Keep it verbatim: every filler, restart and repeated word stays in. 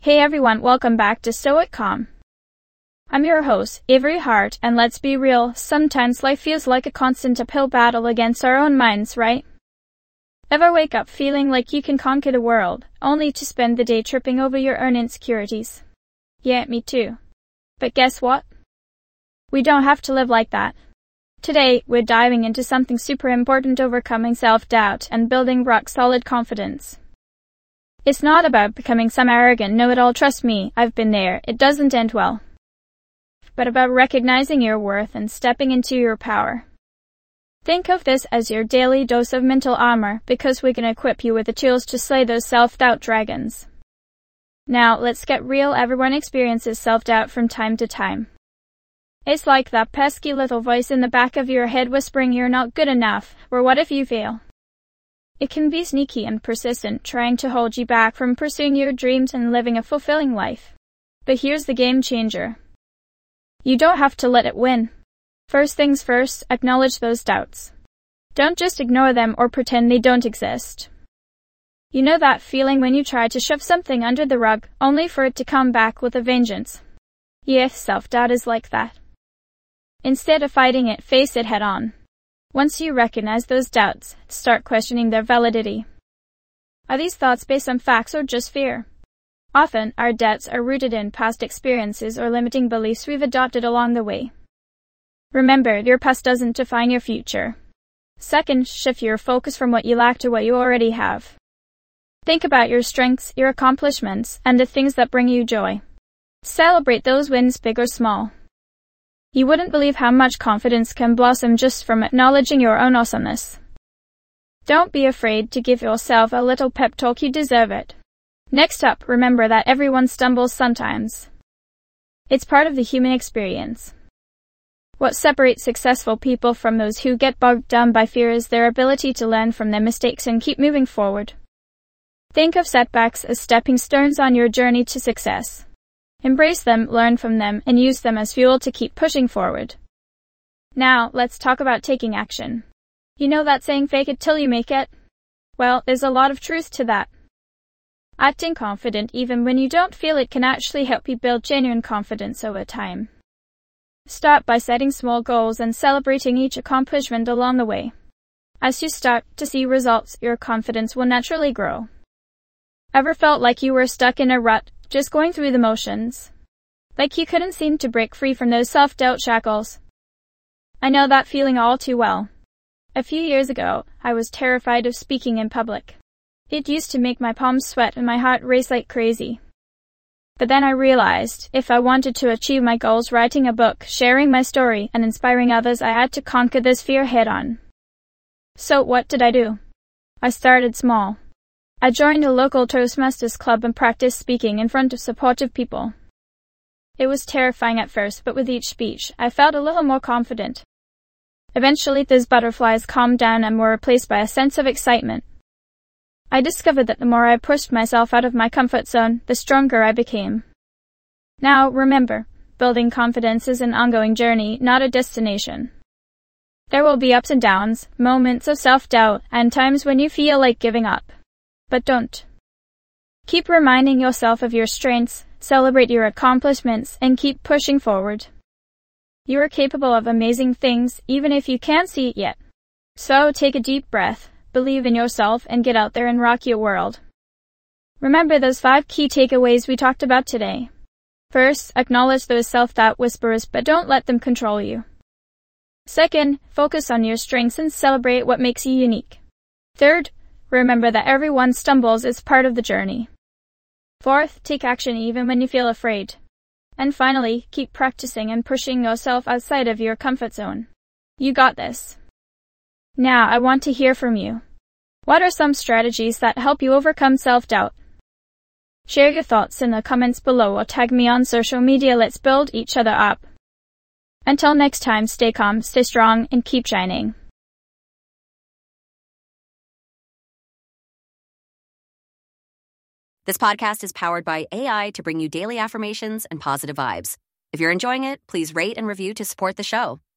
Hey everyone, welcome back to Stoic Calm. I'm your host, Avery Hart, and let's be real, sometimes life feels like a constant uphill battle against our own minds, right? Ever wake up feeling like you can conquer the world, only to spend the day tripping over your own insecurities? Yeah, me too. But guess what? We don't have to live like that. Today, we're diving into something super important: overcoming self-doubt and building rock-solid confidence. It's not about becoming some arrogant know-it-all, trust me, I've been there, it doesn't end well. But about recognizing your worth and stepping into your power. Think of this as your daily dose of mental armor, because we can equip you with the tools to slay those self-doubt dragons. Now, let's get real. Everyone experiences self-doubt from time to time. It's like that pesky little voice in the back of your head whispering you're not good enough, or what if you fail? It can be sneaky and persistent, trying to hold you back from pursuing your dreams and living a fulfilling life. But here's the game changer. You don't have to let it win. First things first, acknowledge those doubts. Don't just ignore them or pretend they don't exist. You know that feeling when you try to shove something under the rug, only for it to come back with a vengeance? Yes, self-doubt is like that. Instead of fighting it, face it head on. Once you recognize those doubts, start questioning their validity. Are these thoughts based on facts or just fear? Often, our doubts are rooted in past experiences or limiting beliefs we've adopted along the way. Remember, your past doesn't define your future. Second, shift your focus from what you lack to what you already have. Think about your strengths, your accomplishments, and the things that bring you joy. Celebrate those wins, big or small. You wouldn't believe how much confidence can blossom just from acknowledging your own awesomeness. Don't be afraid to give yourself a little pep talk, you deserve it. Next up, remember that everyone stumbles sometimes. It's part of the human experience. What separates successful people from those who get bogged down by fear is their ability to learn from their mistakes and keep moving forward. Think of setbacks as stepping stones on your journey to success. Embrace them, learn from them, and use them as fuel to keep pushing forward. Now, let's talk about taking action. You know that saying, fake it till you make it? Well, there's a lot of truth to that. Acting confident even when you don't feel it can actually help you build genuine confidence over time. Start by setting small goals and celebrating each accomplishment along the way. As you start to see results, your confidence will naturally grow. Ever felt like you were stuck in a rut, just going through the motions? Like you couldn't seem to break free from those self-doubt shackles? I know that feeling all too well. A few years ago, I was terrified of speaking in public. It used to make my palms sweat and my heart race like crazy. But then I realized, if I wanted to achieve my goals, writing a book, sharing my story, and inspiring others, I had to conquer this fear head on. So what did I do? I started small. I joined a local Toastmasters club and practiced speaking in front of supportive people. It was terrifying at first, but with each speech, I felt a little more confident. Eventually, those butterflies calmed down and were replaced by a sense of excitement. I discovered that the more I pushed myself out of my comfort zone, the stronger I became. Now, remember, building confidence is an ongoing journey, not a destination. There will be ups and downs, moments of self-doubt, and times when you feel like giving up. But don't. Keep reminding yourself of your strengths, celebrate your accomplishments, and keep pushing forward. You are capable of amazing things, even if you can't see it yet. So take a deep breath, believe in yourself, and get out there and rock your world. Remember those five key takeaways we talked about today. First, acknowledge those self-doubt whisperers, but don't let them control you. Second, focus on your strengths and celebrate what makes you unique. Third, remember that everyone stumbles, is part of the journey. Fourth, take action even when you feel afraid. And finally, keep practicing and pushing yourself outside of your comfort zone. You got this. Now, I want to hear from you. What are some strategies that help you overcome self-doubt? Share your thoughts in the comments below or tag me on social media. Let's build each other up. Until next time, stay calm, stay strong, and keep shining. This podcast is powered by A I to bring you daily affirmations and positive vibes. If you're enjoying it, please rate and review to support the show.